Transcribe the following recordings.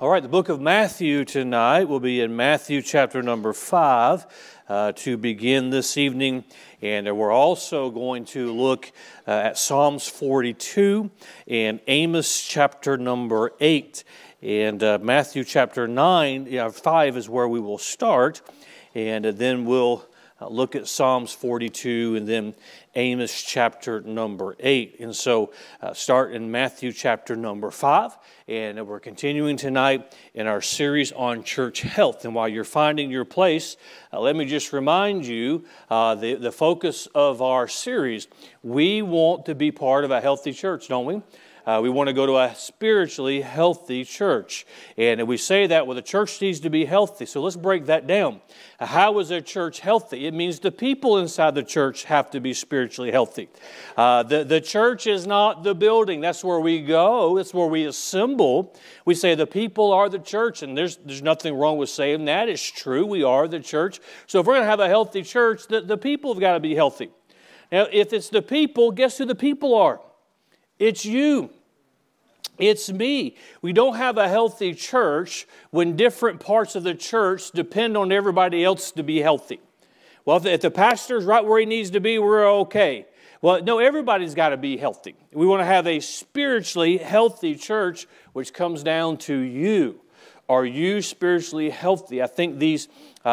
All right, the book of Matthew tonight will be in Matthew chapter number 5 to begin this evening. And we're also going to look at Psalms 42 and Amos chapter number 8. And Matthew chapter 5 is where we will start. And then we'll look at Psalms 42 and then Amos chapter number 8. And so start in Matthew chapter number 5. And we're continuing tonight in our series on church health. And while you're finding your place, let me just remind you the focus of our series. We want to be part of a healthy church, don't we? We want to go to a spiritually healthy church. And we say that, well, the church needs to be healthy. So let's break that down. How is a church healthy? It means the people inside the church have to be spiritually healthy. The church is not the building. That's where we go. That's where we assemble. We say the people are the church, and there's nothing wrong with saying that. It's true. We are the church. So if we're going to have a healthy church, the people have got to be healthy. Now, if it's the people, guess who the people are? It's you. It's me. We don't have a healthy church when different parts of the church depend on everybody else to be healthy. Well, if the pastor's right where he needs to be, we're okay. Well, no, everybody's got to be healthy. We want to have a spiritually healthy church, which comes down to you. Are you spiritually healthy? I think these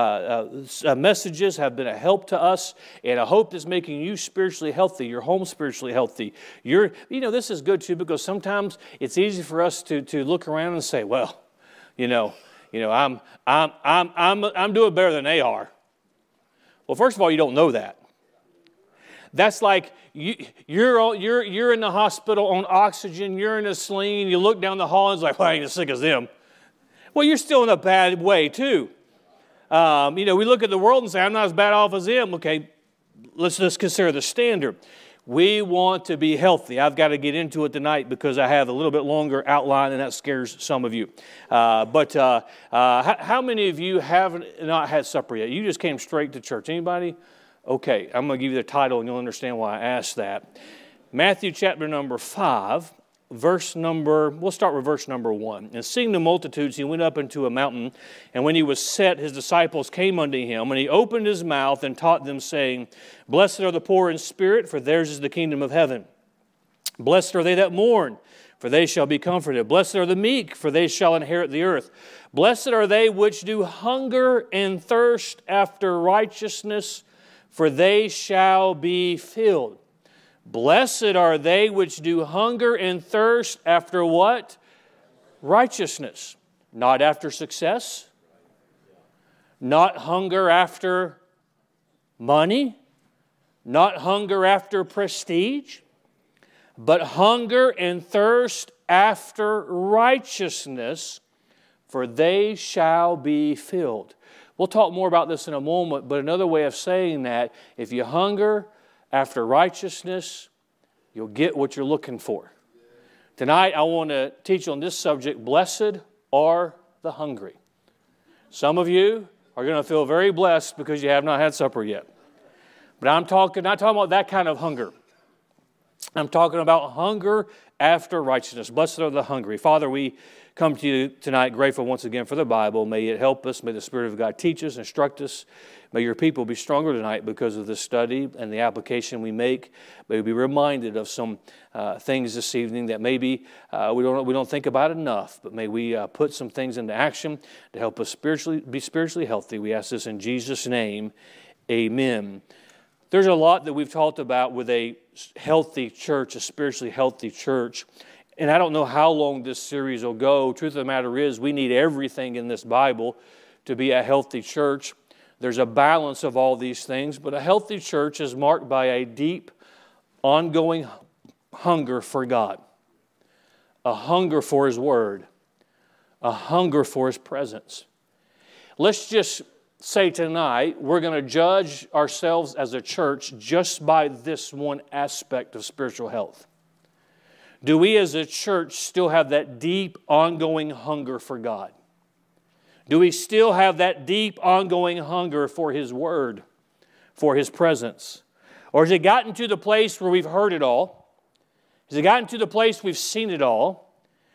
messages have been a help to us, and I hope it's making you spiritually healthy, your home spiritually healthy. This is good too, because sometimes it's easy for us to look around and say, well, I'm doing better than they are. Well, first of all, you don't know that. That's like you're in the hospital on oxygen, you're in a sling, and you look down the hall and it's like, well, I ain't as sick as them. Well, you're still in a bad way, too. We look at the world and say, I'm not as bad off as them. Okay, let's consider the standard. We want to be healthy. I've got to get into it tonight because I have a little bit longer outline, and that scares some of you. But how many of you have not had supper yet? You just came straight to church. Anybody? Okay, I'm going to give you the title, and you'll understand why I asked that. Matthew chapter number 5. We'll start with verse number 1. And seeing the multitudes, he went up into a mountain, and when he was set, his disciples came unto him, and he opened his mouth and taught them, saying, Blessed are the poor in spirit, for theirs is the kingdom of heaven. Blessed are they that mourn, for they shall be comforted. Blessed are the meek, for they shall inherit the earth. Blessed are they which do hunger and thirst after righteousness, for they shall be filled. Blessed are they which do hunger and thirst after what? Righteousness. Not after success. Not hunger after money. Not hunger after prestige. But hunger and thirst after righteousness, for they shall be filled. We'll talk more about this in a moment, but another way of saying that, if you hunger after righteousness, you'll get what you're looking for. Tonight, I want to teach on this subject, blessed are the hungry. Some of you are going to feel very blessed because you have not had supper yet. But I'm not talking about that kind of hunger. I'm talking about hunger after righteousness. Blessed are the hungry. Father, we come to you tonight grateful once again for the Bible. May it help us. May the Spirit of God teach us, instruct us. May your people be stronger tonight because of this study and the application we make. May we be reminded of some things this evening that maybe we don't think about enough, but may we put some things into action to help us be spiritually healthy. We ask this in Jesus' name. Amen. There's a lot that we've talked about with a healthy church, a spiritually healthy church. And I don't know how long this series will go. Truth of the matter is, we need everything in this Bible to be a healthy church. There's a balance of all these things, but a healthy church is marked by a deep, ongoing hunger for God, a hunger for His Word, a hunger for His presence. Let's just say tonight, we're going to judge ourselves as a church just by this one aspect of spiritual health. Do we as a church still have that deep, ongoing hunger for God? Do we still have that deep, ongoing hunger for His Word, for His presence? Or has it gotten to the place where we've heard it all? Has it gotten to the place we've seen it all?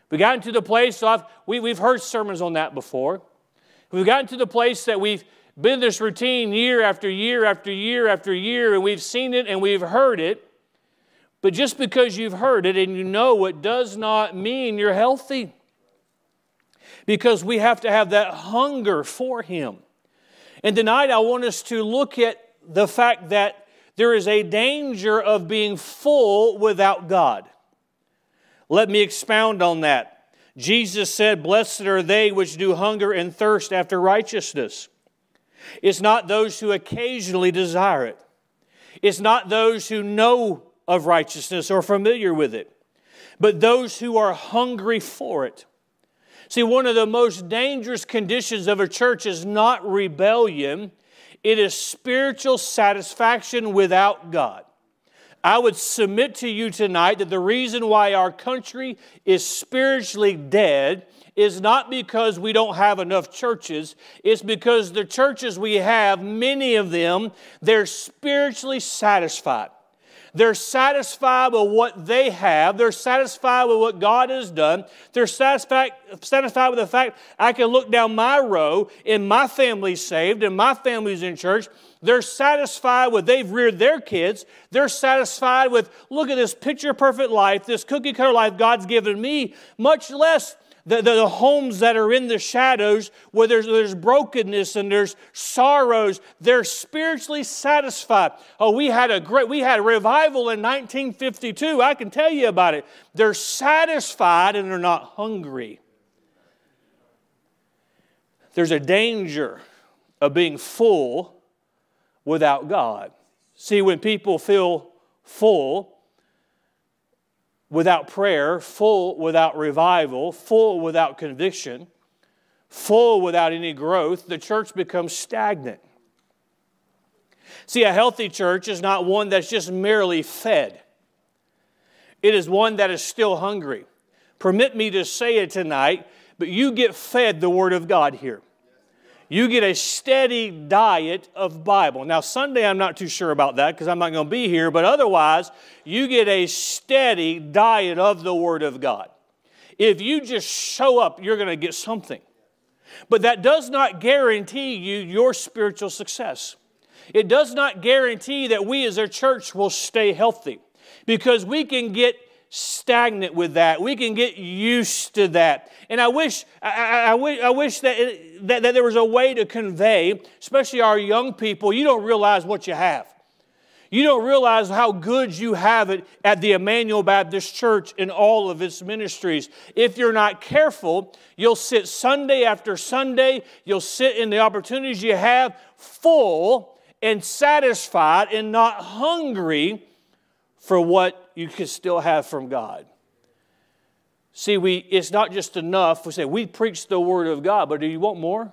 We gotten to the place of, we've heard sermons on that before. We've gotten to the place that we've been in this routine year after year after year after year, and we've seen it and we've heard it. But just because you've heard it and you know it does not mean you're healthy. Because we have to have that hunger for Him. And tonight I want us to look at the fact that there is a danger of being full without God. Let me expound on that. Jesus said, "Blessed are they which do hunger and thirst after righteousness." It's not those who occasionally desire it. It's not those who know of righteousness or familiar with it, but those who are hungry for it. See, one of the most dangerous conditions of a church is not rebellion. It is spiritual satisfaction without God. I would submit to you tonight that the reason why our country is spiritually dead is not because we don't have enough churches. It's because the churches we have, many of them, they're spiritually satisfied. They're satisfied with what they have. They're satisfied with what God has done. They're satisfied with the fact I can look down my row and my family's saved and my family's in church. They're satisfied with they've reared their kids. They're satisfied with, look at this picture-perfect life, this cookie-cutter life God's given me, much less the homes that are in the shadows where there's brokenness and there's sorrows. They're spiritually satisfied. Oh, we had a revival in 1952. I can tell you about it. They're satisfied and they're not hungry. There's a danger of being full without God. See, when people feel full without prayer, full without revival, full without conviction, full without any growth, the church becomes stagnant. See, a healthy church is not one that's just merely fed. It is one that is still hungry. Permit me to say it tonight, but you get fed the Word of God here. You get a steady diet of Bible. Now, Sunday, I'm not too sure about that because I'm not going to be here, but otherwise, you get a steady diet of the Word of God. If you just show up, you're going to get something. But that does not guarantee you your spiritual success. It does not guarantee that we as a church will stay healthy because we can get stagnant with that. We can get used to that. And I wish that there was a way to convey, especially our young people, you don't realize what you have. You don't realize how good you have it at the Emmanuel Baptist Church in all of its ministries. If you're not careful, you'll sit Sunday after Sunday, you'll sit in the opportunities you have full and satisfied and not hungry for what you can still have from God. See, it's not just enough. We say, we preach the Word of God, but do you want more?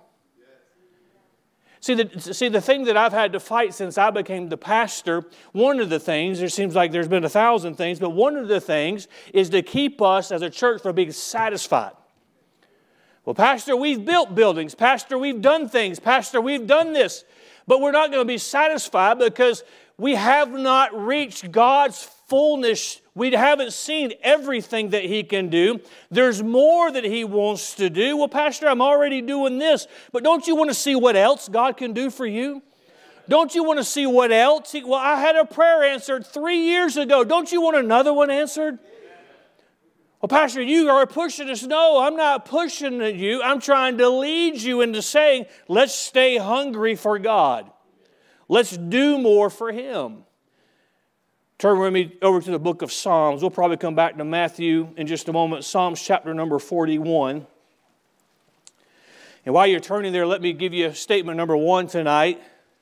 See, the thing that I've had to fight since I became the pastor, one of the things, it seems like there's been 1,000 things, but one of the things is to keep us as a church from being satisfied. Well, Pastor, we've built buildings. Pastor, we've done things. Pastor, we've done this. But we're not going to be satisfied because we have not reached God's fullness. We haven't seen everything that He can do. There's more that He wants to do. Well, Pastor, I'm already doing this. But don't you want to see what else God can do for you? Don't you want to see what else? Well, I had a prayer answered 3 years ago. Don't you want another one answered? Well, Pastor, you are pushing us. No, I'm not pushing you. I'm trying to lead you into saying, let's stay hungry for God. Let's do more for Him. Turn with me over to the book of Psalms. We'll probably come back to Matthew in just a moment. Psalms chapter number 41. And while you're turning there, let me give you statement number 1 tonight.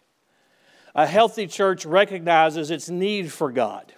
A healthy church recognizes its need for God.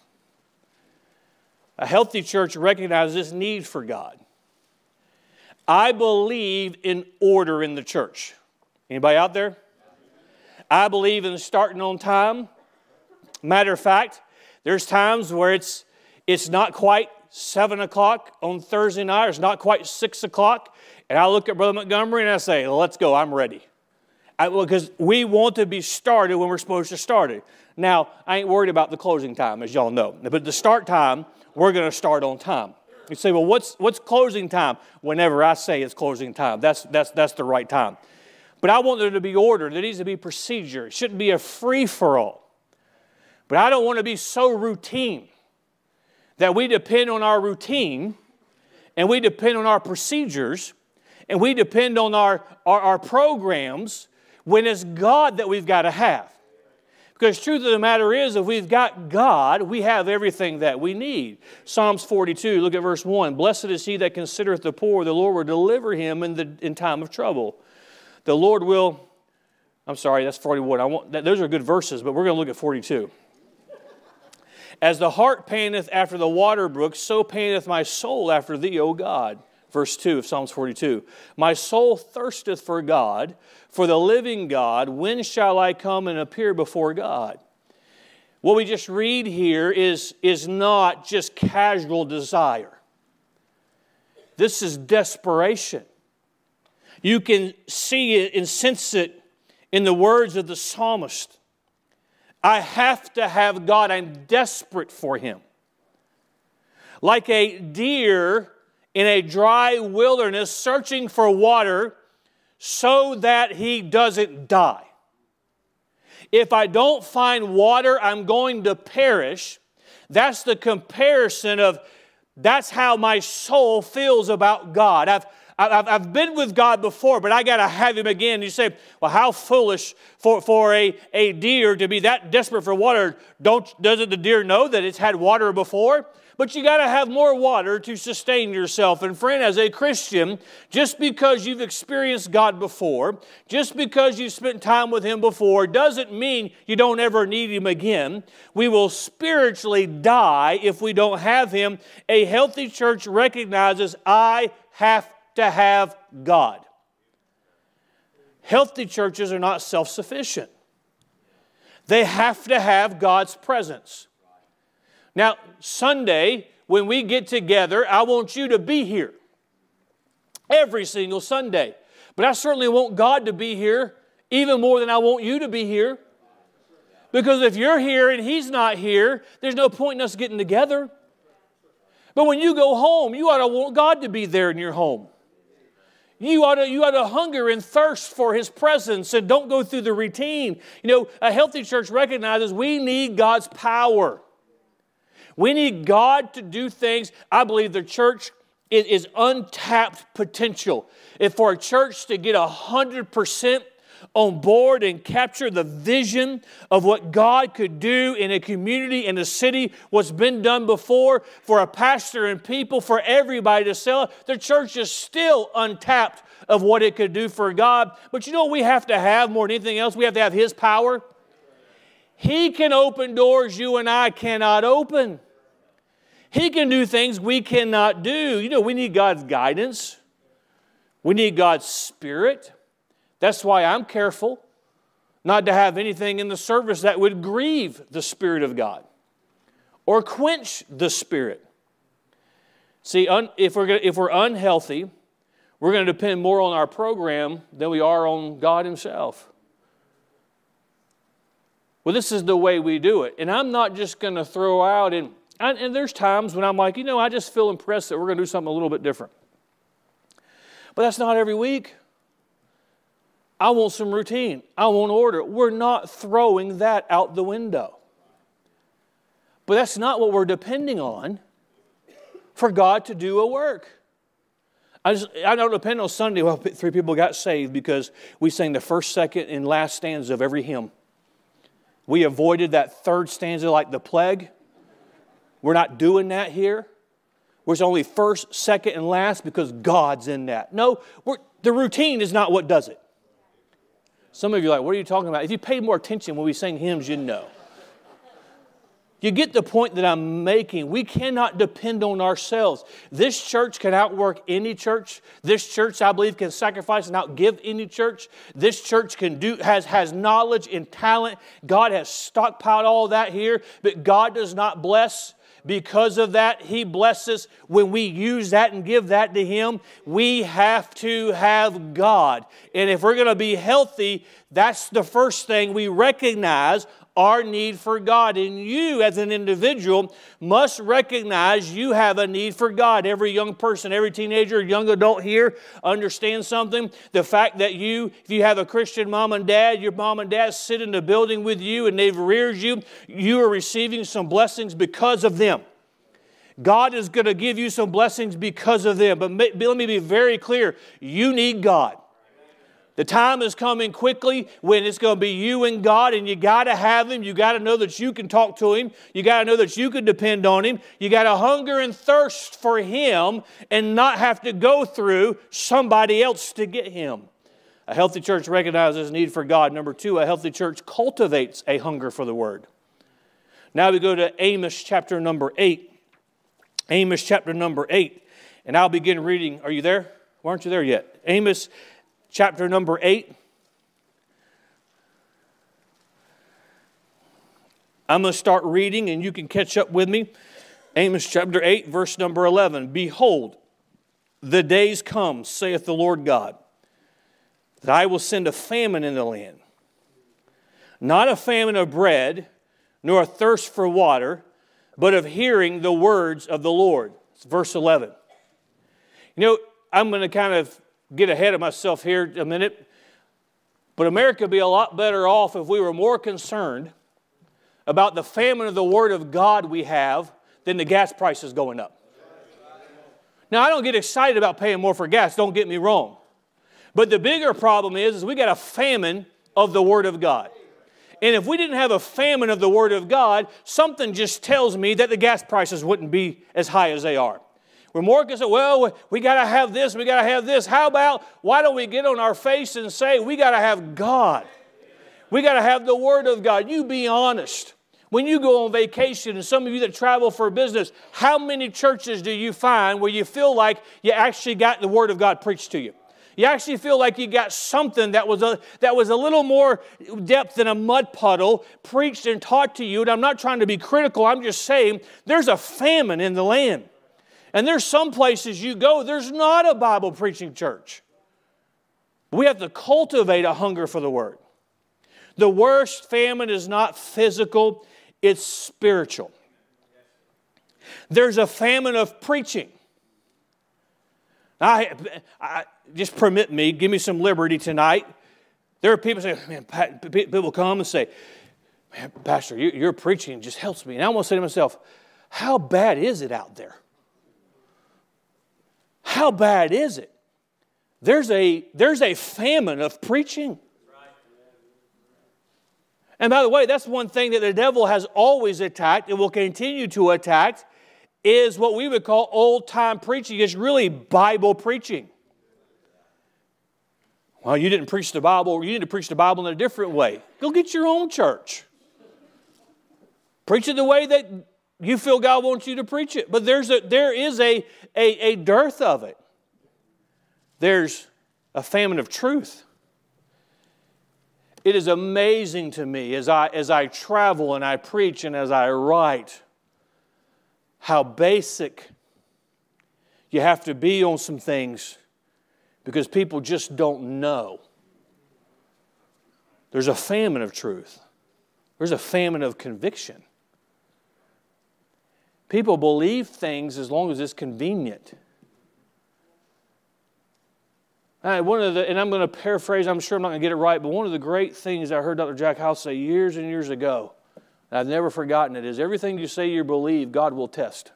A healthy church recognizes its need for God. I believe in order in the church. Anybody out there? I believe in starting on time. Matter of fact, there's times where it's not quite 7 o'clock on Thursday night, or it's not quite 6 o'clock, and I look at Brother Montgomery and I say, let's go, I'm ready. Because we want to be started when we're supposed to start it. Now, I ain't worried about the closing time, as y'all know. But the start time, we're going to start on time. You say, well, what's closing time? Whenever I say it's closing time, that's the right time. But I want there to be order. There needs to be procedure. It shouldn't be a free-for-all. But I don't want to be so routine that we depend on our routine and we depend on our procedures and we depend on our programs when it's God that we've got to have. Because the truth of the matter is, if we've got God, we have everything that we need. Psalms 42, look at verse 1. Blessed is he that considereth the poor. The Lord will deliver him in time of trouble. The Lord will, I'm sorry, that's 41. Those are good verses, but we're going to look at 42. As the hart panteth after the water brook, so panteth my soul after thee, O God. Verse 2 of Psalms 42. My soul thirsteth for God, for the living God. When shall I come and appear before God? What we just read here is not just casual desire. This is desperation. You can see it and sense it in the words of the psalmist. I have to have God. I'm desperate for Him. Like a deer in a dry wilderness searching for water so that he doesn't die. If I don't find water, I'm going to perish. That's the comparison of, that's how my soul feels about God. I've been with God before, but I got to have Him again. You say, well, how foolish for a deer to be that desperate for water. Doesn't the deer know that it's had water before? But you got to have more water to sustain yourself. And friend, as a Christian, just because you've experienced God before, just because you've spent time with Him before, doesn't mean you don't ever need Him again. We will spiritually die if we don't have Him. A healthy church recognizes, I have to have God. Healthy churches are not self-sufficient. They have to have God's presence. Now, Sunday, when we get together, I want you to be here. Every single Sunday. But I certainly want God to be here even more than I want you to be here. Because if you're here and He's not here, there's no point in us getting together. But when you go home, you ought to want God to be there in your home. You ought to hunger and thirst for His presence and don't go through the routine. You know, a healthy church recognizes we need God's power. We need God to do things. I believe the church is untapped potential. If for a church to get 100% on board and capture the vision of what God could do in a community, in a city, what's been done before, for a pastor and people, for everybody to sell it, the church is still untapped of what it could do for God. But you know what we have to have more than anything else? We have to have His power. He can open doors you and I cannot open. He can do things we cannot do. You know, we need God's guidance. We need God's Spirit. That's why I'm careful not to have anything in the service that would grieve the Spirit of God or quench the Spirit. See, if we're unhealthy, we're going to depend more on our program than we are on God Himself. Well, this is the way we do it. And I'm not just going to throw out, and there's times when I'm like, you know, I just feel impressed that we're going to do something a little bit different. But that's not every week. I want some routine. I want order. We're not throwing that out the window. But that's not what we're depending on for God to do a work. I don't depend on Sunday. Well, 3 people got saved because we sang the first, second, and last stanza of every hymn. We avoided that third stanza like the plague. We're not doing that here. It's only first, second, and last because God's in that. No, the routine is not what does it. Some of you are like, what are you talking about? If you paid more attention when we sing hymns, you'd know. You get the point that I'm making. We cannot depend on ourselves. This church can outwork any church. This church, I believe, can sacrifice and outgive any church. This church has knowledge and talent. God has stockpiled all that here, but God does not bless. Because of that, He blesses when we use that and give that to Him. We have to have God. And if we're going to be healthy, that's the first thing we recognize. our need for God. And you, as an individual, must recognize you have a need for God. Every young person, every teenager, young adult here understands something. The fact that if you have a Christian mom and dad, your mom and dad sit in the building with you and they've reared you, you are receiving some blessings because of them. God is going to give you some blessings because of them. But let me be very clear. You need God. The time is coming quickly when it's going to be you and God, and you got to have Him. You got to know that you can talk to Him. You got to know that you can depend on Him. You got to hunger and thirst for Him and not have to go through somebody else to get Him. A healthy church recognizes need for God. Number 2, a healthy church cultivates a hunger for the Word. Now we go to Amos chapter number 8. Amos chapter number 8. And I'll begin reading. Are you there? Why aren't you there yet? Amos chapter number 8. I'm going to start reading and you can catch up with me. Amos chapter 8, verse number 11. Behold, the days come, saith the Lord God, that I will send a famine in the land. Not a famine of bread, nor a thirst for water, but of hearing the words of the Lord. It's verse 11. You know, I'm going to kind of get ahead of myself here a minute, but America would be a lot better off if we were more concerned about the famine of the Word of God we have than the gas prices going up. Now, I don't get excited about paying more for gas, don't get me wrong. But the bigger problem is we got a famine of the Word of God. And if we didn't have a famine of the Word of God, something just tells me that the gas prices wouldn't be as high as they are. We're more concerned, well, we got to have this, we got to have this. How about, why don't we get on our face and say, we got to have God. We got to have the Word of God. You be honest. When you go on vacation, and some of you that travel for business, how many churches do you find where you feel like you actually got the Word of God preached to you? You actually feel like you got something that was a little more depth than a mud puddle preached and taught to you. And I'm not trying to be critical. I'm just saying there's a famine in the land. And there's some places you go, there's not a Bible preaching church. We have to cultivate a hunger for the Word. The worst famine is not physical, it's spiritual. There's a famine of preaching. I just permit me, give me some liberty tonight. There are people say, man, people come and say, man, Pastor, your preaching just helps me. And I want to say to myself, how bad is it out there? How bad is it? There's a famine of preaching. And by the way, that's one thing that the devil has always attacked and will continue to attack is what we would call old-time preaching. It's really Bible preaching. Well, you didn't preach the Bible. You need to preach the Bible in a different way. Go get your own church. Preach it the way that you feel God wants you to preach it. But there is a dearth of it. There's a famine of truth. It is amazing to me as I travel and I preach and as I write how basic you have to be on some things because people just don't know. There's a famine of truth. There's a famine of conviction. People believe things as long as it's convenient. And I'm going to paraphrase, I'm sure I'm not going to get it right, but one of the great things I heard Dr. Jack House say years and years ago, and I've never forgotten it, is everything you say you believe, God will test.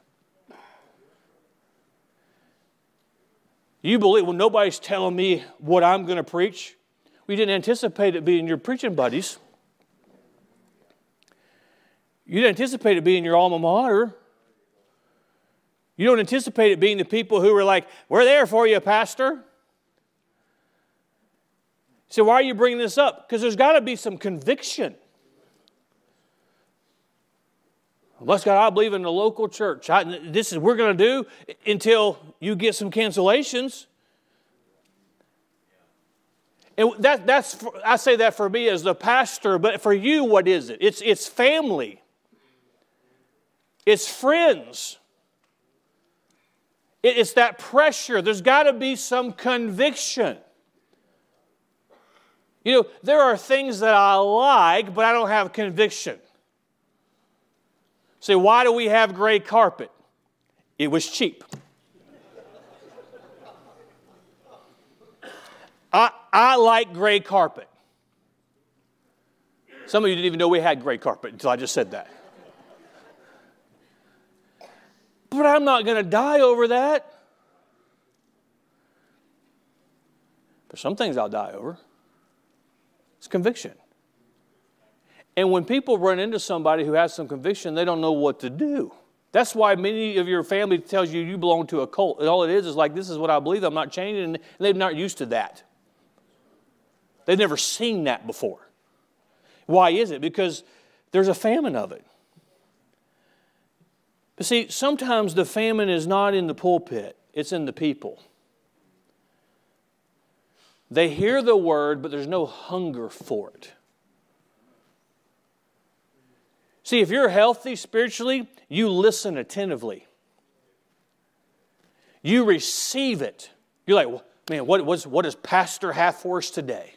You believe, well, nobody's telling me what I'm going to preach. We didn't anticipate it being your preaching buddies. You didn't anticipate it being your alma mater. You don't anticipate it being the people who were like, we're there for you, Pastor. So why are you bringing this up? Because there's got to be some conviction. Bless God, I believe in the local church. This is what we're going to do until you get some cancellations. And I say that for me as the pastor, but for you, what is it? It's family. It's friends. It's that pressure. There's got to be some conviction. You know, there are things that I like, but I don't have conviction. Say, why do we have gray carpet? It was cheap. I like gray carpet. Some of you didn't even know we had gray carpet until I just said that. But I'm not going to die over that. There's some things I'll die over. It's conviction. And when people run into somebody who has some conviction, they don't know what to do. That's why many of your family tells you belong to a cult. And all it is like, this is what I believe, I'm not changing, and they're not used to that. They've never seen that before. Why is it? Because there's a famine of it. But see, sometimes the famine is not in the pulpit, it's in the people. They hear the word, but there's no hunger for it. See, if you're healthy spiritually, you listen attentively. You receive it. You're like, well, man, what does Pastor have for us today?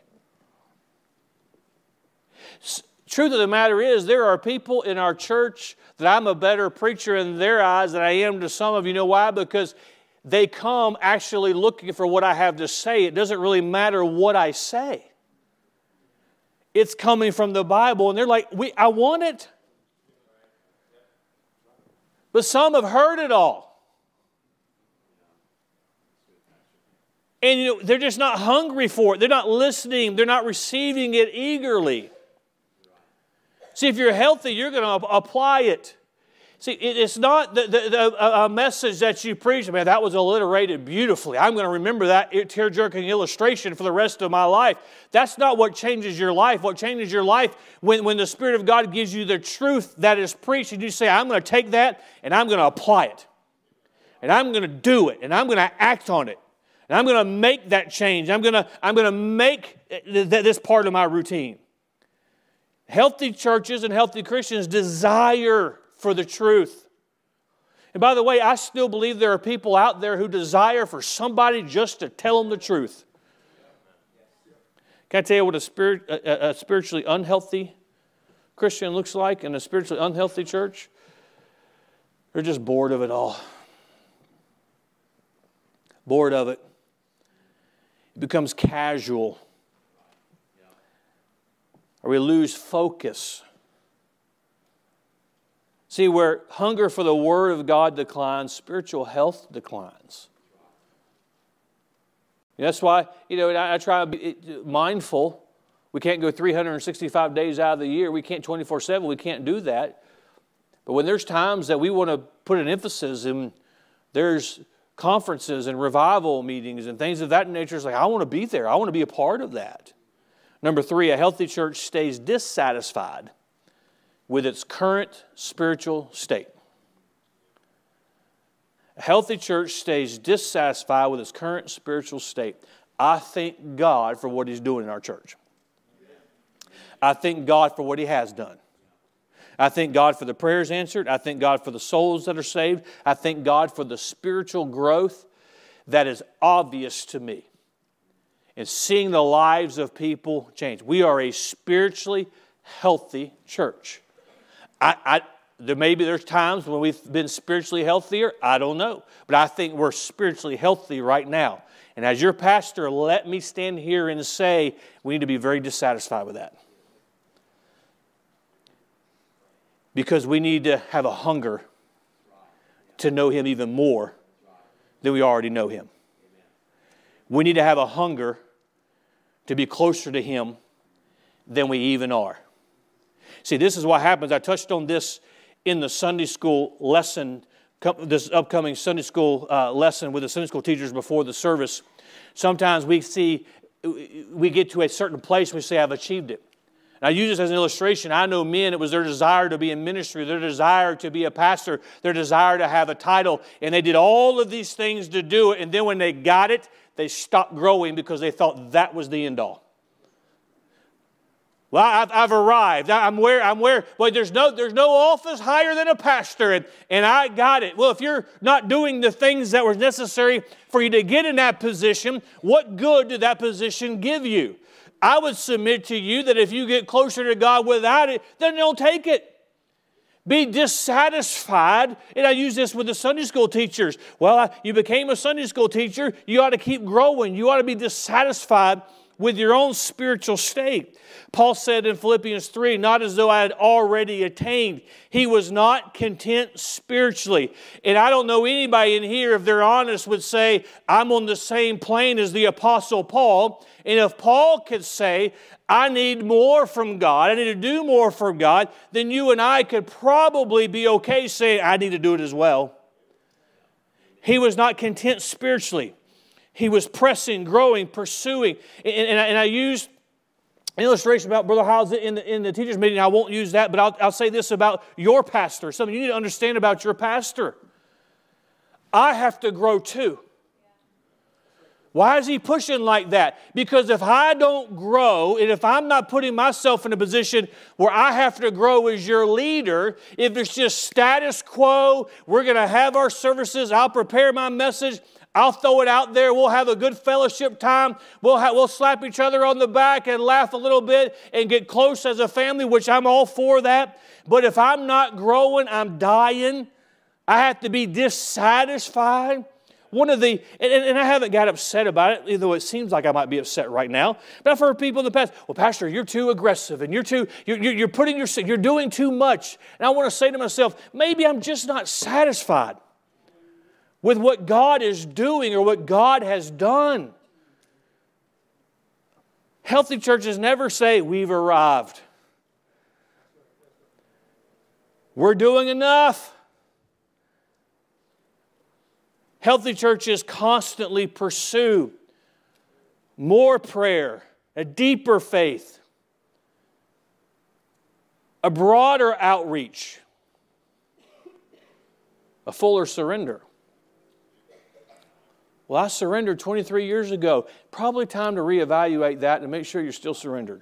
Truth of the matter is, there are people in our church that I'm a better preacher in their eyes than I am to some of you. You know why? Because they come actually looking for what I have to say. It doesn't really matter what I say. It's coming from the Bible, and they're like, I want it. But some have heard it all. And you know, they're just not hungry for it. They're not listening. They're not receiving it eagerly. See, if you're healthy, you're going to apply it. See, it's not a message that you preach. Man, that was alliterated beautifully. I'm going to remember that tear-jerking illustration for the rest of my life. That's not what changes your life. What changes your life when the Spirit of God gives you the truth that is preached, and you say, I'm going to take that and I'm going to apply it. And I'm going to do it. And I'm going to act on it. And I'm going to make that change. I'm going to make this part of my routine. Healthy churches and healthy Christians desire for the truth. And by the way, I still believe there are people out there who desire for somebody just to tell them the truth. Can I tell you what a spiritually unhealthy Christian looks like in a spiritually unhealthy church? They're just bored of it all. Bored of it. It becomes casual. Or we lose focus. See, where hunger for the Word of God declines, spiritual health declines. That's why, I try to be mindful. We can't go 365 days out of the year. We can't 24/7. We can't do that. But when there's times that we want to put an emphasis in, there's conferences and revival meetings and things of that nature. It's like, I want to be there. I want to be a part of that. Number 3, a healthy church stays dissatisfied with its current spiritual state. A healthy church stays dissatisfied with its current spiritual state. I thank God for what He's doing in our church. I thank God for what He has done. I thank God for the prayers answered. I thank God for the souls that are saved. I thank God for the spiritual growth that is obvious to me. And seeing the lives of people change. We are a spiritually healthy church. There's times when we've been spiritually healthier. I don't know. But I think we're spiritually healthy right now. And as your pastor, let me stand here and say we need to be very dissatisfied with that. Because we need to have a hunger to know Him even more than we already know Him. We need to have a hunger to be closer to Him than we even are. See, this is what happens. I touched on this in the Sunday school lesson, this upcoming Sunday school lesson with the Sunday school teachers before the service. Sometimes we get to a certain place and we say, I've achieved it. And I use this as an illustration. I know men, it was their desire to be in ministry, their desire to be a pastor, their desire to have a title, and they did all of these things to do it, and then when they got it, they stopped growing because they thought that was the end all. Well, I've arrived. I'm where. Well, there's no office higher than a pastor, and I got it. Well, if you're not doing the things that were necessary for you to get in that position, what good did that position give you? I would submit to you that if you get closer to God without it, then don't take it. Be dissatisfied, and I use this with the Sunday school teachers. Well, you became a Sunday school teacher, you ought to keep growing. You ought to be dissatisfied with your own spiritual state. Paul said in Philippians 3, not as though I had already attained. He was not content spiritually. And I don't know anybody in here, if they're honest, would say, I'm on the same plane as the Apostle Paul. And if Paul could say, I need more from God, I need to do more from God, then you and I could probably be okay saying, I need to do it as well. He was not content spiritually. He was pressing, growing, pursuing. And I used an illustration about Brother Hiles in the teachers' meeting. I won't use that, but I'll say this about your pastor. Something you need to understand about your pastor. I have to grow too. Why is he pushing like that? Because if I don't grow, and if I'm not putting myself in a position where I have to grow as your leader, if it's just status quo, we're going to have our services, I'll prepare my message, I'll throw it out there, we'll have a good fellowship time, we'll slap each other on the back and laugh a little bit and get close as a family, which I'm all for that. But if I'm not growing, I'm dying. I have to be dissatisfied. And I haven't got upset about it, though it seems like I might be upset right now. But I've heard people in the past, well, Pastor, you're too aggressive and you're doing too much. And I want to say to myself, maybe I'm just not satisfied with what God is doing or what God has done. Healthy churches never say, we've arrived. We're doing enough. Healthy churches constantly pursue more prayer, a deeper faith, a broader outreach, a fuller surrender. Well, I surrendered 23 years ago. Probably time to reevaluate that and make sure you're still surrendered.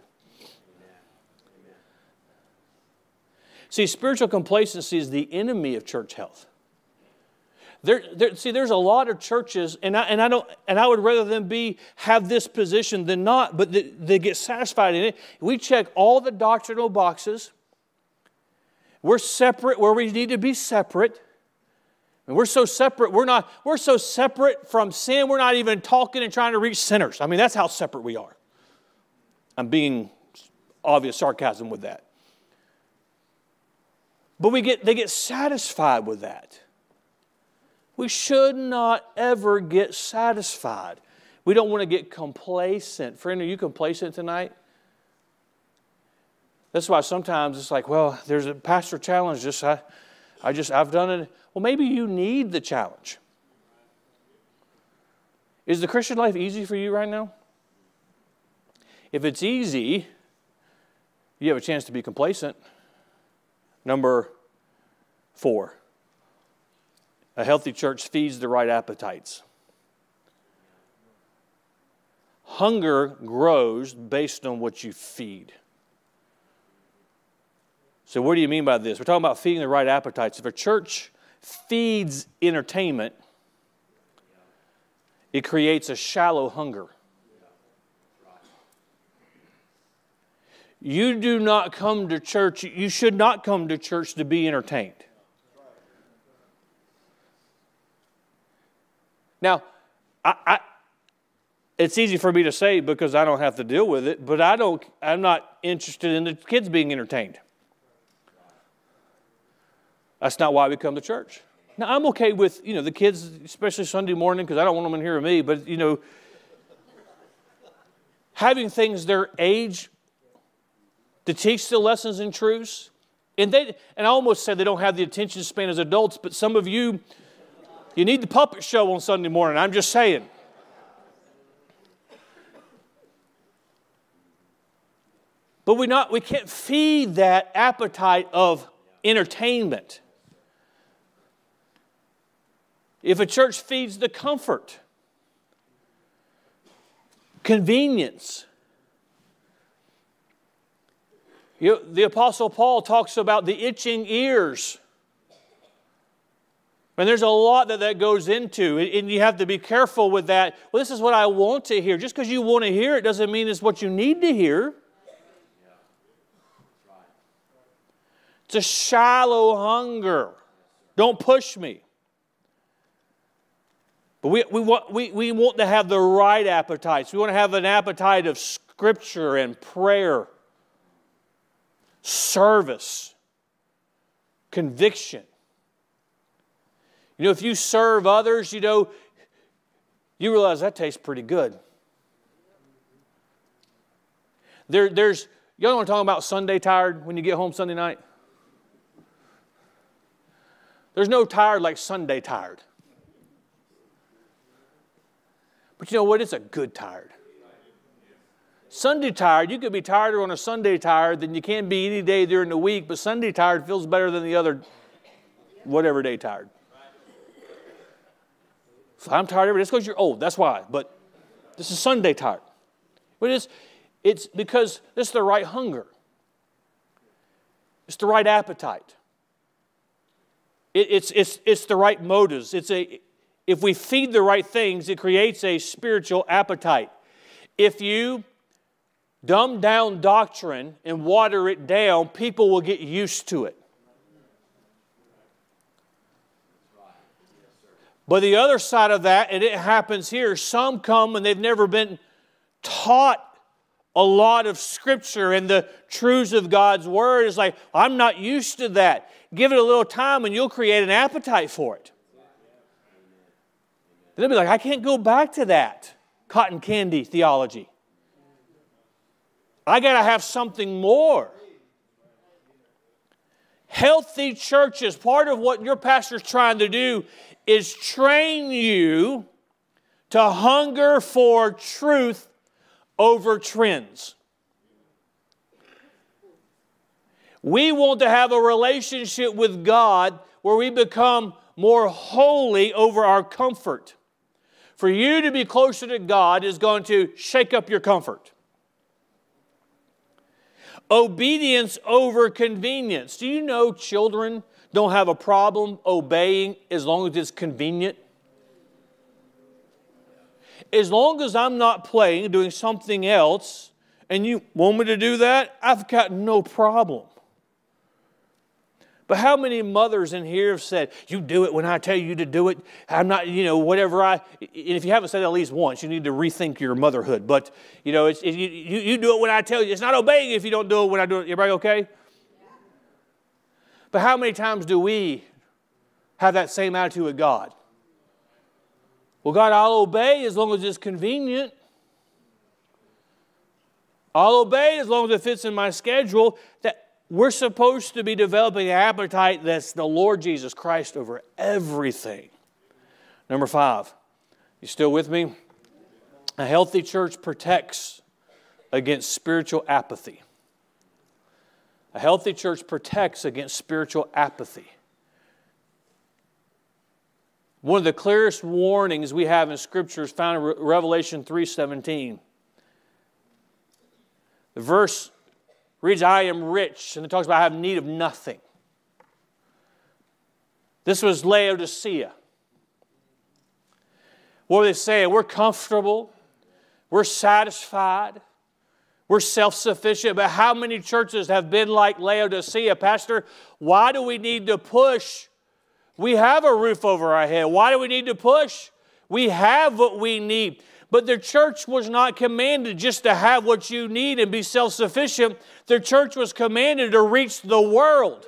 See, spiritual complacency is the enemy of church health. There's a lot of churches, and I would rather them have this position than not, but they get satisfied in it. We check all the doctrinal boxes. We're separate where we need to be separate. And we're so separate, we're so separate from sin, we're not even talking and trying to reach sinners. I mean, that's how separate we are. I'm being obvious sarcasm with that. But they get satisfied with that. We should not ever get satisfied. We don't want to get complacent. Friend, are you complacent tonight? That's why sometimes it's like, well, there's a pastor challenge. I've done it. Well, maybe you need the challenge. Is the Christian life easy for you right now? If it's easy, you have a chance to be complacent. Number 4, a healthy church feeds the right appetites. Hunger grows based on what you feed. So what do you mean by this? We're talking about feeding the right appetites. If a church feeds entertainment, it creates a shallow hunger. You do not come to church, you should not come to church to be entertained. Now, it's easy for me to say because I don't have to deal with it, but I'm not interested in the kids being entertained. That's not why we come to church. Now, I'm okay with, the kids, especially Sunday morning, because I don't want them in here with me, but, having things their age to teach the lessons and truths. And I almost said they don't have the attention span as adults, but some of you need the puppet show on Sunday morning. I'm just saying. But we can't feed that appetite of entertainment. If a church feeds the comfort, convenience, The Apostle Paul talks about the itching ears. And there's a lot that goes into, and you have to be careful with that. Well, this is what I want to hear. Just because you want to hear it doesn't mean it's what you need to hear. It's a shallow hunger. Don't push me. But we want to have the right appetites. We want to have an appetite of Scripture and prayer, service, conviction. You know, if you serve others, you realize that tastes pretty good. Y'all know what I'm talking about, Sunday tired when you get home Sunday night? There's no tired like Sunday tired. But you know what? It's a good tired. Sunday tired, you could be tireder on a Sunday tired than you can be any day during the week, but Sunday tired feels better than the other whatever day tired. So I'm tired every day. It's because you're old. That's why. But this is Sunday tired. But it's because this is the right hunger. It's the right appetite. It's the right motives. If we feed the right things, it creates a spiritual appetite. If you dumb down doctrine and water it down, people will get used to it. But the other side of that, and it happens here, some come and they've never been taught a lot of Scripture and the truths of God's Word. It's like, I'm not used to that. Give it a little time and you'll create an appetite for it. They'll be like, I can't go back to that cotton candy theology. I got to have something more. Healthy churches, part of what your pastor's trying to do is train you to hunger for truth over trends. We want to have a relationship with God where we become more holy over our comfort. For you to be closer to God is going to shake up your comfort. Obedience over convenience. Do you know children don't have a problem obeying as long as it's convenient? As long as I'm not playing, doing something else, and you want me to do that, I've got no problem. But how many mothers in here have said, you do it when I tell you to do it. I'm not, whatever and if you haven't said it at least once, you need to rethink your motherhood. But, you do it when I tell you. It's not obeying if you don't do it when I do it. Everybody okay? But how many times do we have that same attitude with God? Well, God, I'll obey as long as it's convenient. I'll obey as long as it fits in my schedule. That we're supposed to be developing an appetite that's the Lord Jesus Christ over everything. Number 5. You still with me? A healthy church protects against spiritual apathy. A healthy church protects against spiritual apathy. One of the clearest warnings we have in Scripture is found in Revelation 3:17. The verse reads, I am rich, and it talks about I have need of nothing. This was Laodicea. What were they saying? We're comfortable. We're satisfied. We're self-sufficient. But how many churches have been like Laodicea? Pastor, why do we need to push? We have a roof over our head. Why do we need to push? We have what we need. But the church was not commanded just to have what you need and be self-sufficient. The church was commanded to reach the world.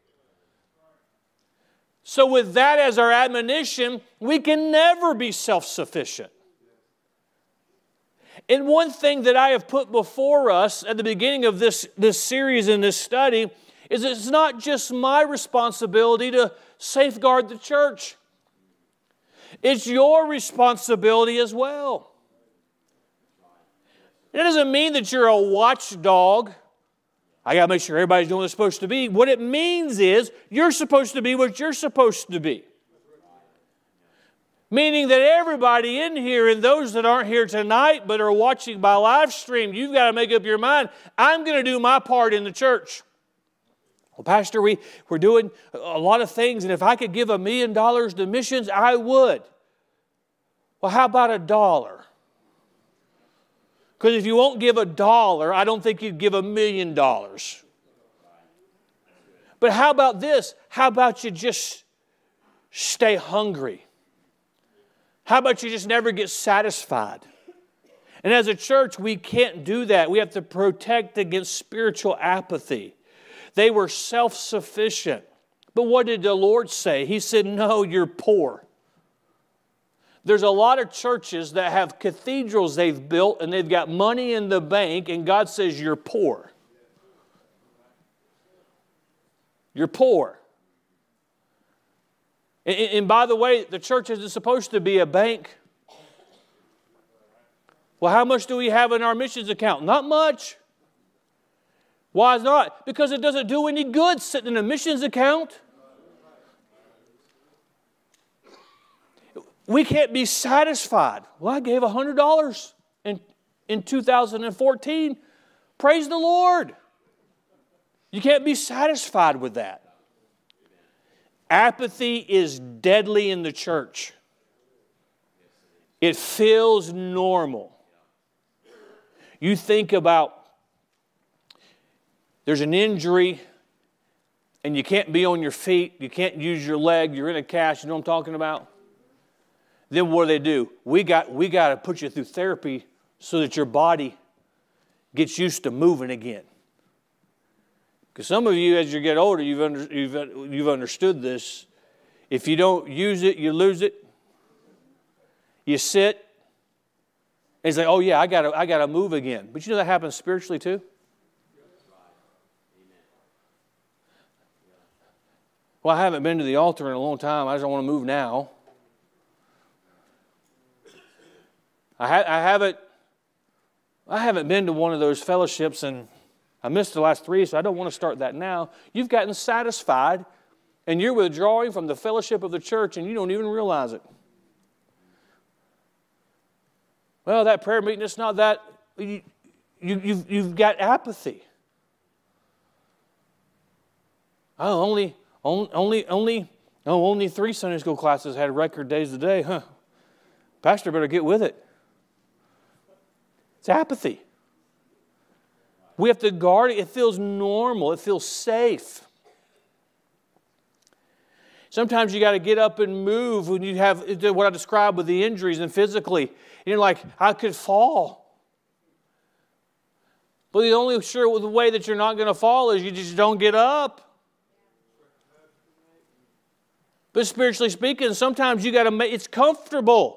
So with that as our admonition, we can never be self-sufficient. And one thing that I have put before us at the beginning of this series and this study is it's not just my responsibility to safeguard the church. It's your responsibility as well. It doesn't mean that you're a watchdog. I got to make sure everybody's doing what they're supposed to be. What it means is you're supposed to be what you're supposed to be. Meaning that everybody in here and those that aren't here tonight but are watching by live stream, you've got to make up your mind, I'm going to do my part in the church. Well, Pastor, we're doing a lot of things, and if I could give $1 million to missions, I would. Well, how about $1? Because if you won't give $1, I don't think you'd give $1 million. But how about this? How about you just stay hungry? How about you just never get satisfied? And as a church, we can't do that. We have to protect against spiritual apathy. They were self-sufficient. But what did the Lord say? He said, no, you're poor. There's a lot of churches that have cathedrals they've built and they've got money in the bank, and God says you're poor. You're poor. And by the way, the church isn't supposed to be a bank. Well, how much do we have in our missions account? Not much. Why not? Because it doesn't do any good sitting in a missions account. We can't be satisfied. Well, I gave $100 in 2014. Praise the Lord. You can't be satisfied with that. Apathy is deadly in the church. It feels normal. You think about there's an injury and you can't be on your feet, you can't use your leg, you're in a cast, you know what I'm talking about? Then what do? We got to put you through therapy so that your body gets used to moving again. Because some of you, as you get older, you've understood this. If you don't use it, you lose it. You sit, and it's like, oh yeah, I gotta move again. But you know that happens spiritually too. Well, I haven't been to the altar in a long time. I just don't want to move now. I haven't been to one of those fellowships, and I missed the last 3, so I don't want to start that now. You've gotten satisfied, and you're withdrawing from the fellowship of the church, and you don't even realize it. Well, that prayer meeting, it's not that. You've got apathy. Oh, only 3 Sunday school classes had record days a day. Huh? Pastor better get with it. It's apathy. We have to guard it. It feels normal. It feels safe. Sometimes you got to get up and move when you have what I described with the injuries and physically. You're like, I could fall. But the only the way that you're not going to fall is you just don't get up. But spiritually speaking, sometimes you got to make it's comfortable.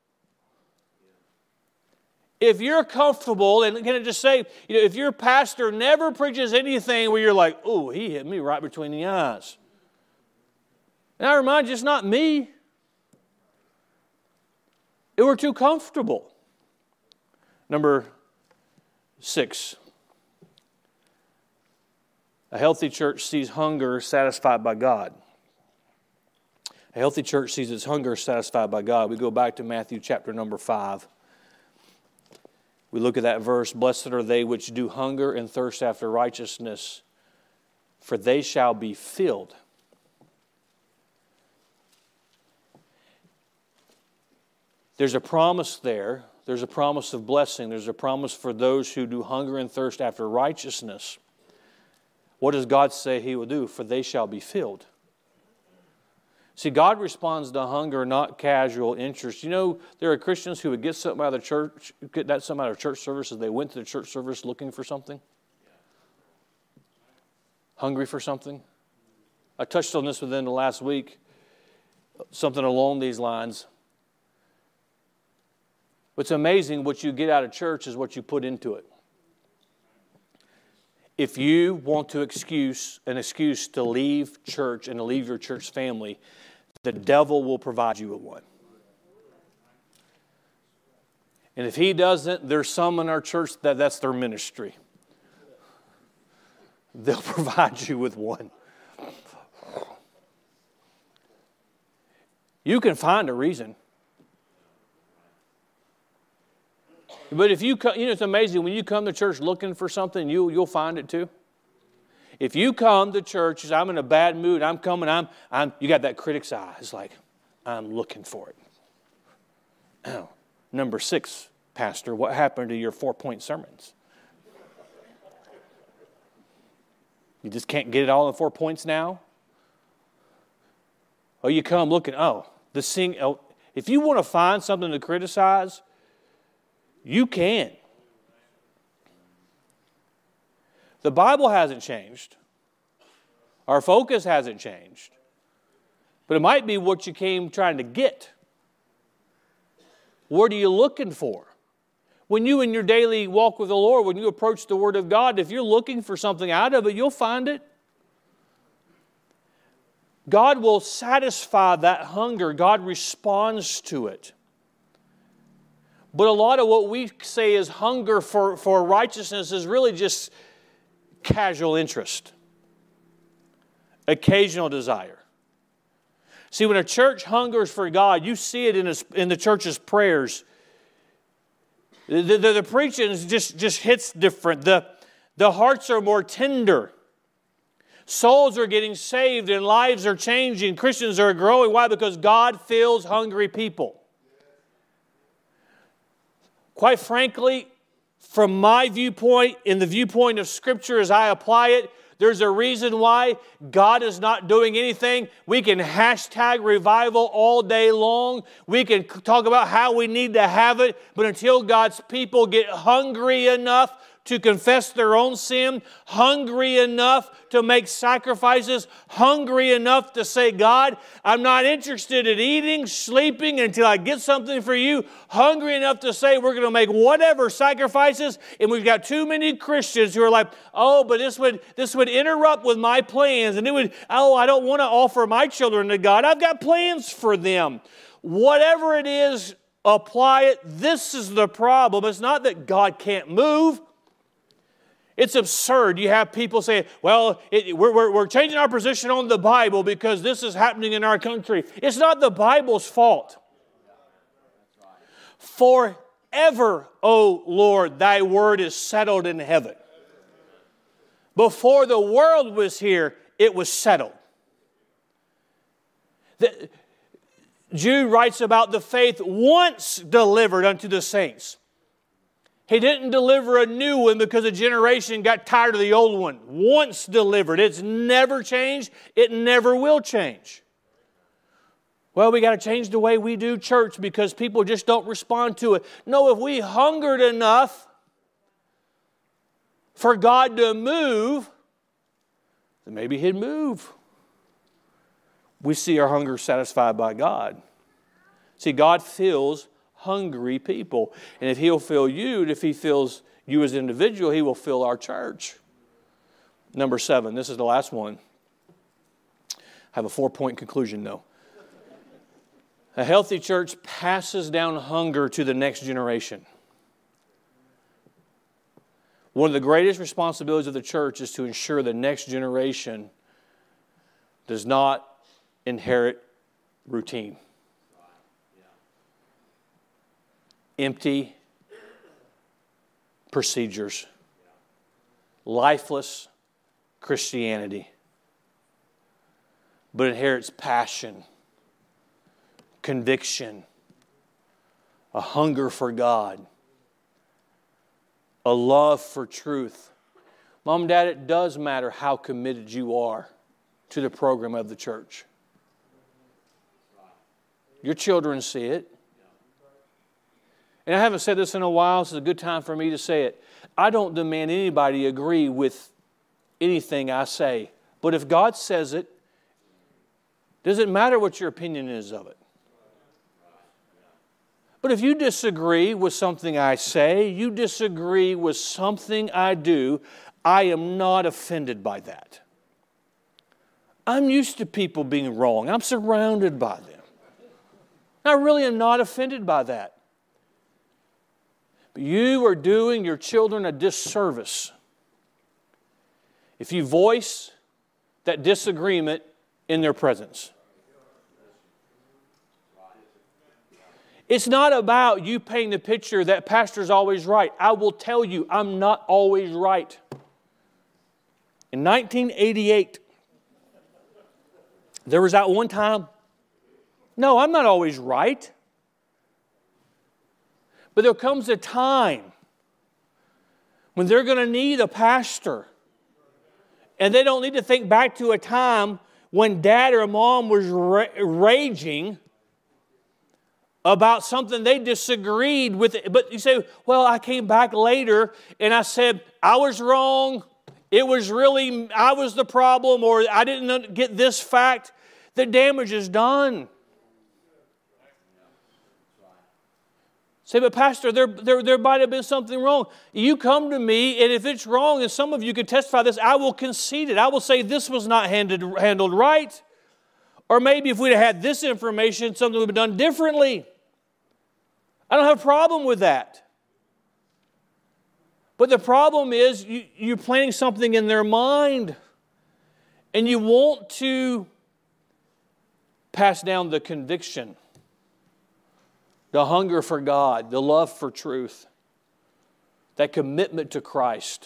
If you're comfortable, and can I just say, if your pastor never preaches anything where you're like, oh, he hit me right between the eyes. And I remind you, it's not me. We're too comfortable. Number 6. A healthy church sees hunger satisfied by God. A healthy church sees its hunger satisfied by God. We go back to Matthew chapter number 5. We look at that verse, blessed are they which do hunger and thirst after righteousness, for they shall be filled. There's a promise there. There's a promise of blessing. There's a promise for those who do hunger and thirst after righteousness. What does God say He will do? For they shall be filled. See, God responds to hunger, not casual interest. You know, there are Christians who would get something out of the church, get that something out of church service as they went to the church service looking for something. Hungry for something. I touched on this within the last week, something along these lines. What's amazing, what you get out of church is what you put into it. If you want an excuse to leave church and to leave your church family, the devil will provide you with one. And if he doesn't, there's some in our church that's their ministry. They'll provide you with one. You can find a reason. But if you come, it's amazing. When you come to church looking for something, you'll find it too. If you come to church, I'm in a bad mood, I'm coming, you got that critic's eye. It's like, I'm looking for it. Oh, number 6, Pastor, what happened to your 4-point sermons? You just can't get it all in 4 points now? Oh, you come looking, if you want to find something to criticize, you can. The Bible hasn't changed. Our focus hasn't changed. But it might be what you came trying to get. What are you looking for? When you in your daily walk with the Lord, when you approach the Word of God, if you're looking for something out of it, you'll find it. God will satisfy that hunger. God responds to it. But a lot of what we say is hunger for righteousness is really just casual interest, occasional desire. See, when a church hungers for God, you see it in the church's prayers. The preaching just hits different. The hearts are more tender. Souls are getting saved and lives are changing. Christians are growing. Why? Because God fills hungry people. Quite frankly, from my viewpoint, in the viewpoint of Scripture as I apply it, there's a reason why God is not doing anything. We can hashtag revival all day long. We can talk about how we need to have it, but until God's people get hungry enough to confess their own sin, hungry enough to make sacrifices, hungry enough to say, God, I'm not interested in eating, sleeping until I get something for you, hungry enough to say we're going to make whatever sacrifices, and we've got too many Christians who are like, oh, but this would interrupt with my plans, and I don't want to offer my children to God. I've got plans for them. Whatever it is, apply it. This is the problem. It's not that God can't move. It's absurd. You have people say, well, we're changing our position on the Bible because this is happening in our country. It's not the Bible's fault. Forever, O Lord, thy word is settled in heaven. Before the world was here, it was settled. Jude writes about the faith once delivered unto the saints. He didn't deliver a new one because a generation got tired of the old one. Once delivered. It's never changed. It never will change. Well, we got to change the way we do church because people just don't respond to it. No, if we hungered enough for God to move, then maybe He'd move. We see our hunger satisfied by God. See, God fills hungry people. And if He'll fill you, and if He fills you as an individual, He will fill our church. Number 7, this is the last one. I have a 4-point conclusion though. A healthy church passes down hunger to the next generation. One of the greatest responsibilities of the church is to ensure the next generation does not inherit routine. Empty procedures, lifeless Christianity, but inherits passion, conviction, a hunger for God, a love for truth. Mom and Dad, it does matter how committed you are to the program of the church. Your children see it. And I haven't said this in a while, so it's a good time for me to say it. I don't demand anybody agree with anything I say. But if God says it, does it matter what your opinion is of it? But if you disagree with something I say, you disagree with something I do, I am not offended by that. I'm used to people being wrong. I'm surrounded by them. I really am not offended by that. But you are doing your children a disservice if you voice that disagreement in their presence. It's not about you painting the picture that pastor's always right. I will tell you, I'm not always right. In 1988, there was that one time, no, I'm not always right. But there comes a time when they're going to need a pastor. And they don't need to think back to a time when dad or mom was raging about something they disagreed with. But you say, well, I came back later and I said, I was wrong. It was really, I was the problem, or I didn't get this fact. The damage is done. Say, but Pastor, there might have been something wrong. You come to me, and if it's wrong, and some of you could testify this, I will concede it. I will say this was not handled right. Or maybe if we'd have had this information, something would have been done differently. I don't have a problem with that. But the problem is you're planting something in their mind, and you want to pass down the conviction, the hunger for God, the love for truth, that commitment to Christ.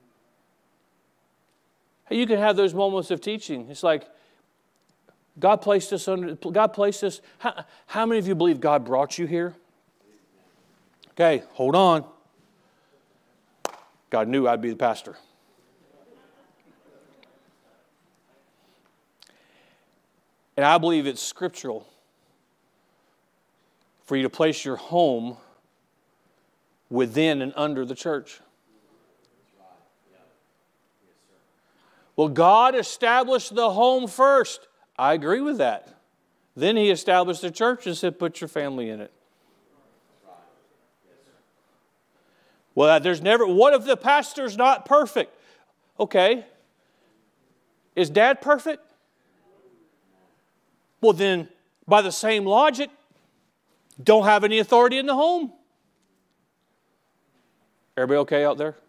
Hey, you can have those moments of teaching. It's like God placed us under. God placed us. How many of you believe God brought you here? Okay, hold on. God knew I'd be the pastor. And I believe it's scriptural for you to place your home within and under the church. Well, God established the home first. I agree with that. Then He established the church and said, put your family in it. Well, what if the pastor's not perfect? Okay. Is dad perfect? Well, then, by the same logic, don't have any authority in the home. Everybody okay out there?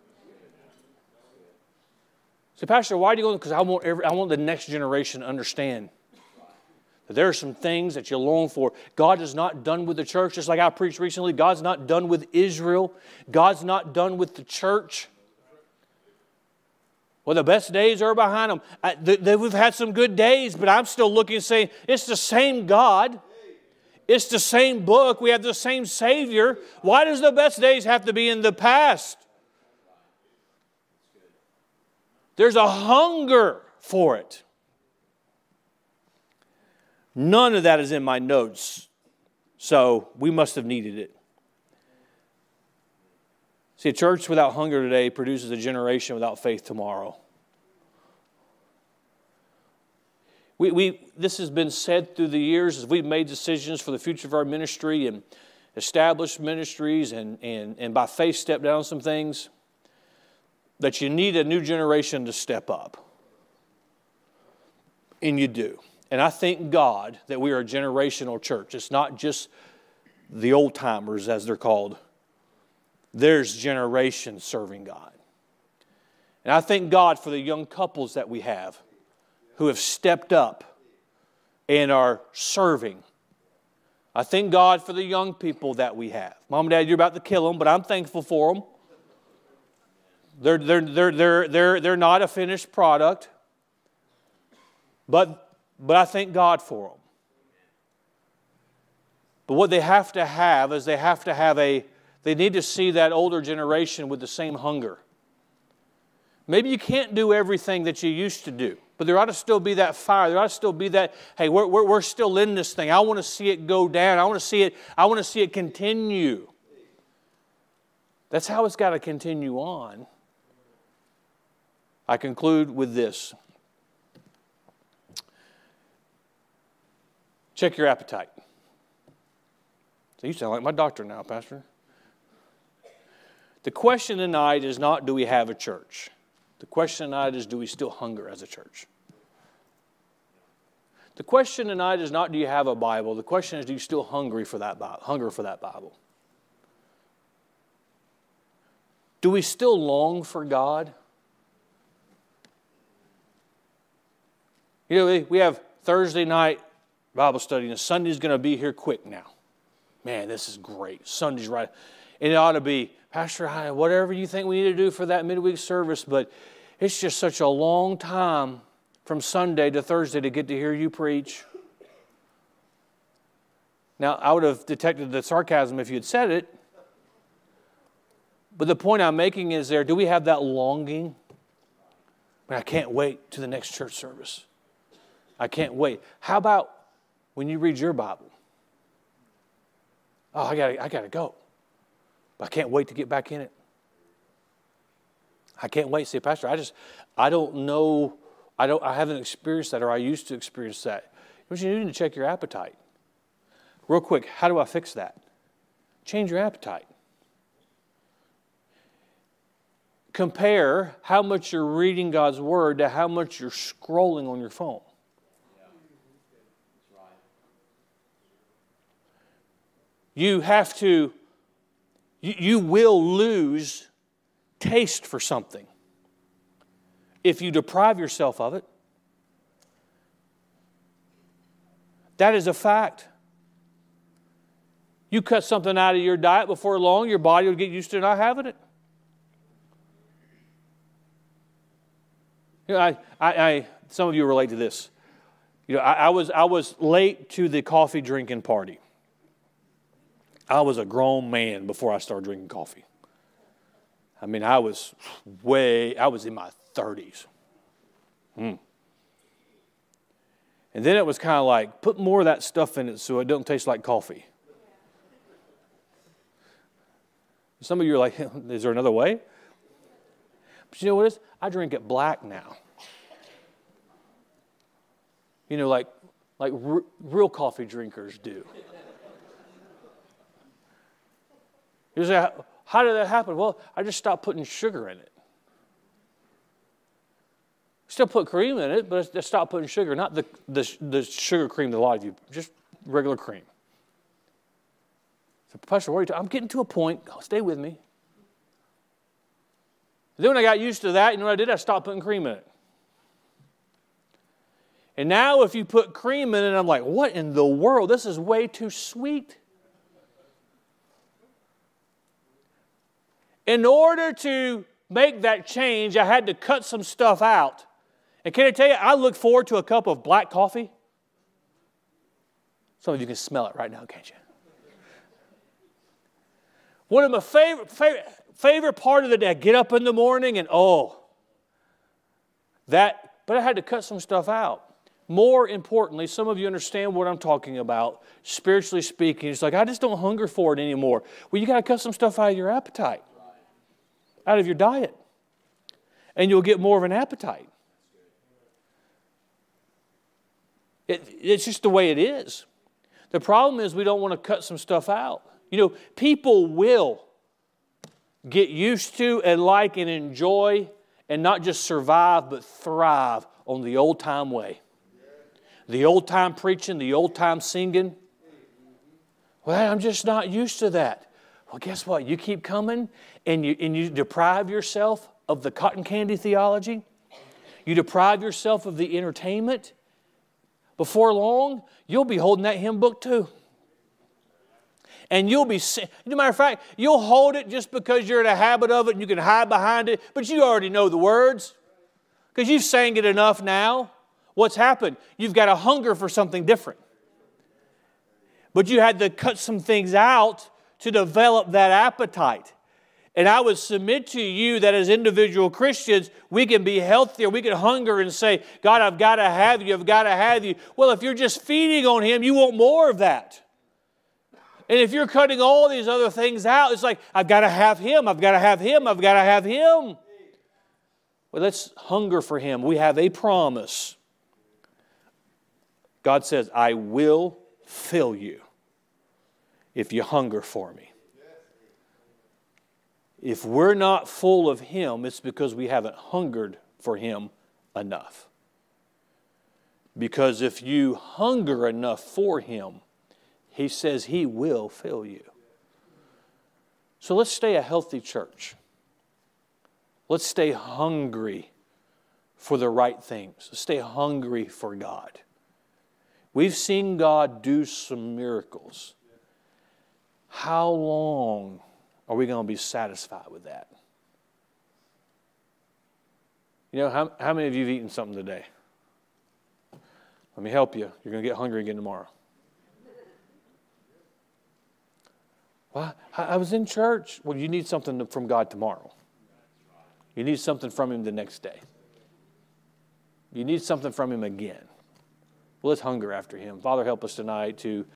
Say, Pastor, why do you go? Because I want the next generation to understand that there are some things that you long for. God is not done with the church. Just like I preached recently, God's not done with Israel. God's not done with the church. Well, the best days are behind them. We've had some good days, but I'm still looking and saying, it's the same God. It's the same book. We have the same Savior. Why does the best days have to be in the past? There's a hunger for it. None of that is in my notes, so we must have needed it. See, a church without hunger today produces a generation without faith tomorrow. This has been said through the years as we've made decisions for the future of our ministry and established ministries and by faith stepped down some things, that you need a new generation to step up. And you do. And I thank God that we are a generational church. It's not just the old timers, as they're called. There's generations serving God. And I thank God for the young couples that we have who have stepped up and are serving. I thank God for the young people that we have. Mom and Dad, you're about to kill them, but I'm thankful for them. They're not a finished product, but I thank God for them. But what they have to have is they need to see that older generation with the same hunger. Maybe you can't do everything that you used to do, but there ought to still be that fire. There ought to still be that, hey, we're still in this thing. I want to see it go down. I want to see it continue. That's how it's got to continue on. I conclude with this. Check your appetite. So you sound like my doctor now, Pastor. The question tonight is not, do we have a church? The question tonight is, do we still hunger as a church? The question tonight is not, do you have a Bible? The question is, do you still hunger for that Bible? Do we still long for God? You know, we have Thursday night Bible study, and Sunday's going to be here quick now. Man, this is great. Sunday's right. And it ought to be, Pastor, whatever you think we need to do for that midweek service, but it's just such a long time from Sunday to Thursday to get to hear you preach. Now, I would have detected the sarcasm if you had said it. But the point I'm making is do we have that longing? I can't wait to the next church service. I can't wait. How about when you read your Bible? Oh, I gotta go. But I can't wait to get back in it. I can't wait. See, Pastor, I don't know. I haven't experienced that, or I used to experience that. But you need to check your appetite. Real quick, how do I fix that? Change your appetite. Compare how much you're reading God's Word to how much you're scrolling on your phone. You have to, you will lose taste for something if you deprive yourself of it. That is a fact. You cut something out of your diet, before long your body will get used to not having it. You know, some of you relate to this. You know, I was late to the coffee drinking party. I was a grown man before I started drinking coffee. I mean, I was in my 30s. And then it was kind of like, put more of that stuff in it so it doesn't taste like coffee. Some of you are like, is there another way? But you know what it is? I drink it black now. You know, like real coffee drinkers do. You say, how did that happen? Well, I just stopped putting sugar in it. Still put cream in it, but I stopped putting sugar. Not the sugar cream that a lot of you, just regular cream. So, Pastor, what are you talking? I'm getting to a point. Stay with me. Then when I got used to that, you know what I did? I stopped putting cream in it. And now if you put cream in it, I'm like, what in the world? This is way too sweet. In order to make that change, I had to cut some stuff out. And can I tell you, I look forward to a cup of black coffee. Some of you can smell it right now, can't you? One of my favorite part of the day, I get up in the morning and but I had to cut some stuff out. More importantly, some of you understand what I'm talking about, spiritually speaking. It's like, I just don't hunger for it anymore. Well, you got to cut some stuff out of your appetite, out of your diet, and you'll get more of an appetite. It's just the way it is. The problem is we don't want to cut some stuff out. You know, people will get used to and like and enjoy and not just survive but thrive on the old-time way. The old-time preaching, the old-time singing. Well, I'm just not used to that. Well, guess what? You keep coming and you deprive yourself of the cotton candy theology. You deprive yourself of the entertainment. Before long, you'll be holding that hymn book too. And you'll be, as a matter of fact, you'll hold it just because you're in a habit of it and you can hide behind it, but you already know the words because you've sang it enough now. What's happened? You've got a hunger for something different. But you had to cut some things out to develop that appetite. And I would submit to you that as individual Christians, we can be healthier. We can hunger and say, God, I've got to have you. I've got to have you. Well, if you're just feeding on Him, you want more of that. And if you're cutting all these other things out, it's like, I've got to have Him. I've got to have Him. I've got to have Him. Well, let's hunger for Him. We have a promise. God says, I will fill you if you hunger for me. If we're not full of Him, it's because we haven't hungered for Him enough. Because if you hunger enough for Him, He says He will fill you. So let's stay a healthy church. Let's stay hungry for the right things. Let's stay hungry for God. We've seen God do some miracles. how long are we going to be satisfied with that? You know, how many of you have eaten something today? Let me help you. You're going to get hungry again tomorrow. Well, I was in church. Well, you need something from God tomorrow. You need something from Him the next day. You need something from Him again. Well, let's hunger after Him. Father, help us tonight to